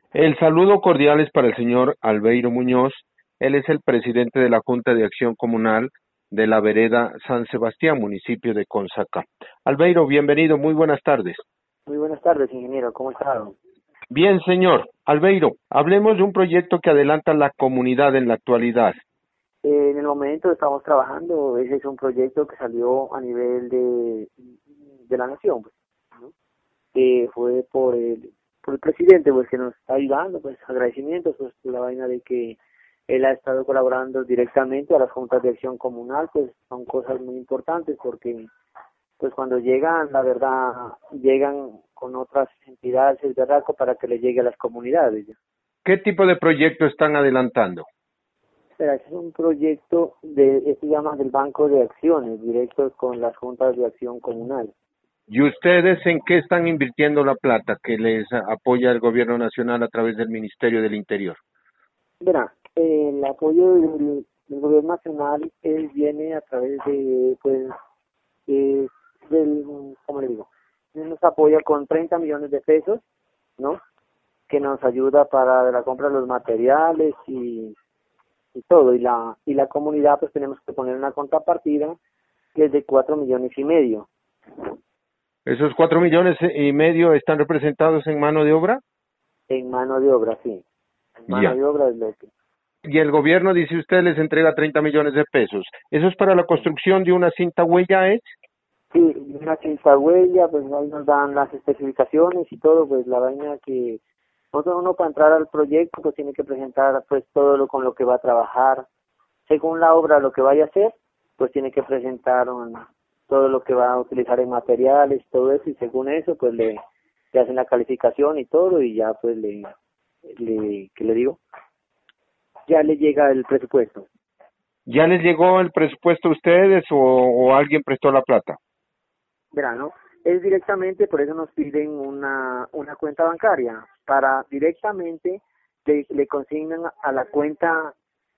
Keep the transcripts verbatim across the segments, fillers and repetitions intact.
El saludo cordial es para el señor Albeiro Muñoz. Él es el presidente de la Junta de Acción Comunal de la vereda San Sebastián, municipio de Consaca. Albeiro, bienvenido, muy buenas tardes. Muy buenas tardes, ingeniero, ¿cómo está? Bien, señor. Albeiro, hablemos de un proyecto que adelanta la comunidad en la actualidad. Eh, en el momento estamos trabajando, ese es un proyecto que salió a nivel de, de la nación, pues, ¿no? Que fue por el, por el presidente, pues, que nos está ayudando, pues, agradecimientos, pues, por la vaina de que él ha estado colaborando directamente a las juntas de acción comunal, pues, son cosas muy importantes porque, pues, cuando llegan, la verdad, llegan con otras entidades, es verdad, para que le llegue a las comunidades, ¿ya? ¿Qué tipo de proyecto están adelantando? Mira, ese es un proyecto de, este se llama del Banco de Acciones, directos con las juntas de acción comunal. ¿Y ustedes en qué están invirtiendo la plata que les apoya el gobierno nacional a través del Ministerio del Interior? Verá, eh, el apoyo del, del gobierno nacional eh, viene a través de, pues, eh, del, ¿cómo le digo? Él nos apoya con treinta millones de pesos, ¿no? Que nos ayuda para la compra de los materiales y, y todo. Y la, y la comunidad, pues tenemos que poner una contrapartida que es de cuatro millones y medio. ¿Esos cuatro millones y medio están representados en mano de obra? En mano de obra, sí. En mano Ya. de obra es lo que... Y el gobierno, dice usted, les entrega treinta millones de pesos. ¿Eso es para la Sí, construcción de una cinta huella, es? sí, una cinta huella, pues ahí nos dan las especificaciones y todo, pues la vaina que... Nosotros uno para entrar al proyecto pues tiene que presentar pues todo lo con lo que va a trabajar. Según la obra, lo que vaya a hacer, pues tiene que presentar un- todo lo que va a utilizar en materiales, todo eso, y según eso pues le, le hacen la calificación y todo, y ya pues le, le, ¿qué le digo? Ya le llega el presupuesto. ¿Ya les llegó el presupuesto a ustedes o, o alguien prestó la plata? Verano, es directamente, por eso nos piden una, una cuenta bancaria, para directamente le, le consignan a la cuenta,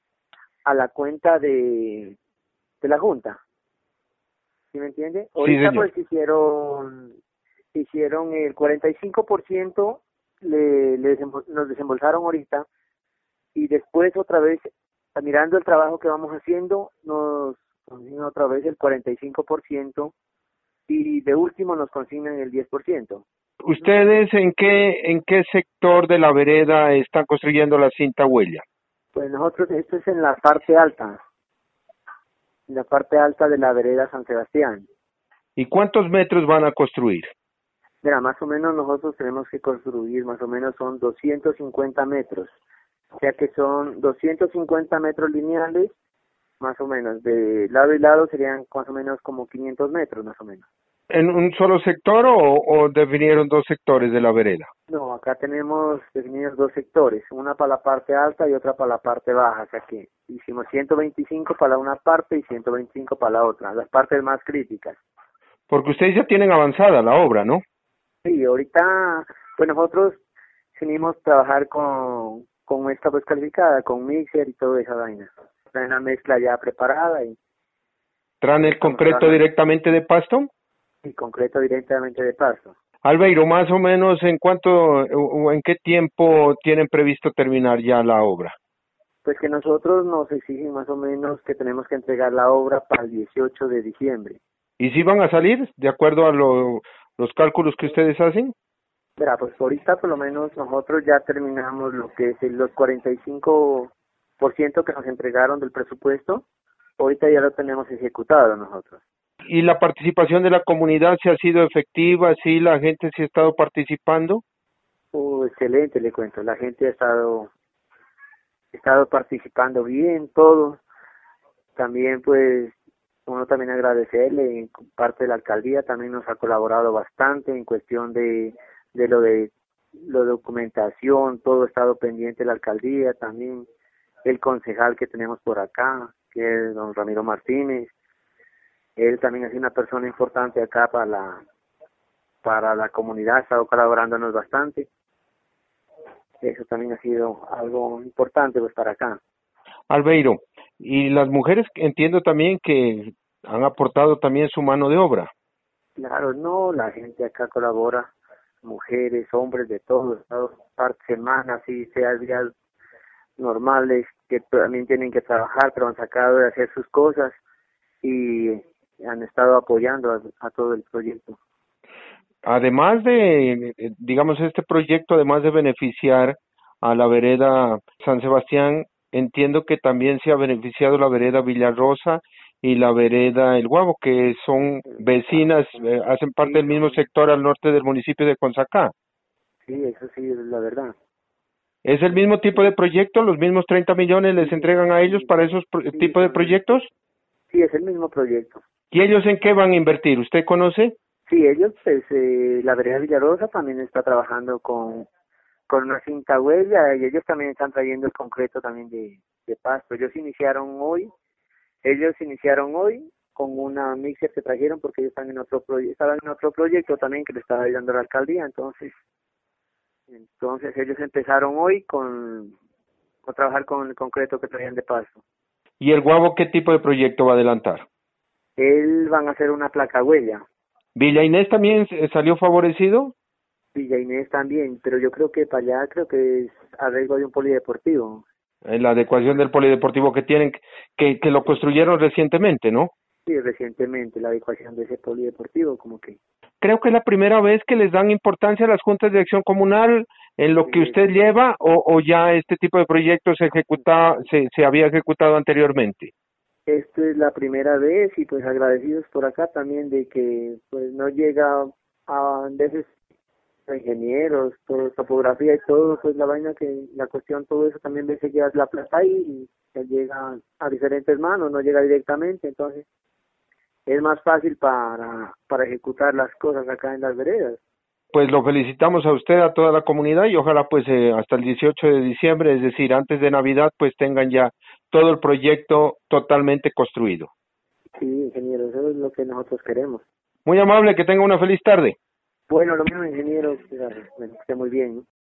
a la cuenta de, de la Junta, ¿sí me entiende? Sí, Ahorita señor. pues hicieron, hicieron el cuarenta y cinco por ciento, le, le desembol- nos desembolsaron ahorita, y después otra vez, mirando el trabajo que vamos haciendo, nos consignan otra vez el cuarenta y cinco por ciento, y de último nos consignan el diez por ciento. Ujú. ¿Ustedes en qué, en qué sector de la vereda están construyendo la cinta huella? Pues nosotros, esto es en la parte alta, en la parte alta de la vereda San Sebastián. ¿Y cuántos metros van a construir? Mira, más o menos nosotros tenemos que construir, más o menos son doscientos cincuenta metros, o sea que son doscientos cincuenta metros lineales, más o menos, de lado y lado serían más o menos como quinientos metros, más o menos. ¿En un solo sector o, o definieron dos sectores de la vereda? No, acá tenemos definidos dos sectores, una para la parte alta y otra para la parte baja, o sea que hicimos ciento veinticinco para una parte y ciento veinticinco para la otra, las partes más críticas. Porque ustedes ya tienen avanzada la obra, ¿no? Sí, ahorita, pues nosotros venimos a trabajar con, con esta pues calificada, con mixer y toda esa vaina. Traen la mezcla ya preparada y ¿Traen el estamos concreto trabajando. directamente de Pasto? Y concreto directamente de paso. Albeiro, más o menos, ¿en cuánto o en qué tiempo tienen previsto terminar ya la obra? Pues que nosotros nos exigen más o menos que tenemos que entregar la obra para el dieciocho de diciembre. ¿Y si van a salir de acuerdo a lo- los cálculos que ustedes hacen? Verá, pues ahorita por lo menos nosotros ya terminamos lo que es el- los cuarenta y cinco por ciento que nos entregaron del presupuesto. Ahorita ya lo tenemos ejecutado nosotros. ¿Y la participación de la comunidad si ha sido efectiva? ¿Sí la gente sí ha estado participando? Uh, excelente, le cuento. La gente ha estado, ha estado participando bien, todo. También, pues, uno también agradecerle, en parte de la alcaldía también nos ha colaborado bastante en cuestión de, de lo de la documentación, todo ha estado pendiente de la alcaldía, también el concejal que tenemos por acá, que es don Ramiro Martínez. Él también ha sido una persona importante acá para la, para la comunidad, ha estado colaborándonos bastante. Eso también ha sido algo importante pues para acá. Albeiro, y las mujeres entiendo también que han aportado también su mano de obra. Claro, no, la gente acá colabora, mujeres, hombres, de todos, todos par- semanas, y sea días normales, que también tienen que trabajar, pero han sacado de hacer sus cosas y han estado apoyando a, a todo el proyecto. Además de, eh, digamos, este proyecto, además de beneficiar a la vereda San Sebastián, entiendo que también se ha beneficiado la vereda Villarrosa y la vereda El Guabo, que son vecinas, eh, hacen parte del mismo sector al norte del municipio de Consacá. Sí, eso sí es la verdad. ¿Es el mismo tipo de proyecto? ¿Los mismos treinta millones les entregan a ellos para esos pro- tipos de proyectos? Sí, es el mismo proyecto. ¿Y ellos en qué van a invertir? ¿Usted conoce? Sí, ellos, pues, eh, la vereda Villarosa también está trabajando con, con una cinta huella y ellos también están trayendo el concreto también de, de Pasto. Ellos iniciaron hoy, ellos iniciaron hoy con una mixer que trajeron porque ellos están en otro proyecto, estaban en otro proyecto también que le estaba ayudando la alcaldía, entonces, entonces ellos empezaron hoy con, con trabajar con el concreto que traían de Pasto. ¿Y el Guabo qué tipo de proyecto va a adelantar? Él van a hacer una placa huella. ¿Villa Inés también eh, salió favorecido? Villa Inés también, pero yo creo que para allá creo que es arreglo de un polideportivo. En la adecuación del polideportivo que tienen, que, que lo construyeron recientemente, ¿no? Sí, recientemente la adecuación de ese polideportivo, como que. Creo que es la primera vez que les dan importancia a las juntas de acción comunal en lo que Eh, usted lleva o, o ya este tipo de proyectos se ejecuta, se, se había ejecutado anteriormente. Esto es la primera vez y pues agradecidos por acá también de que pues no llega a veces a ingenieros, todo, topografía y todo, pues la vaina que, la cuestión, todo eso también veces lleva la plata ahí y que llega a diferentes manos, no llega directamente, entonces es más fácil para, para ejecutar las cosas acá en las veredas. Pues lo felicitamos a usted, a toda la comunidad y ojalá pues eh, hasta el dieciocho de diciembre, es decir, antes de Navidad, pues tengan ya todo el proyecto totalmente construido. Sí, ingeniero, eso es lo que nosotros queremos. Muy amable, que tenga una feliz tarde. Bueno, lo mismo, ingeniero, que esté muy bien.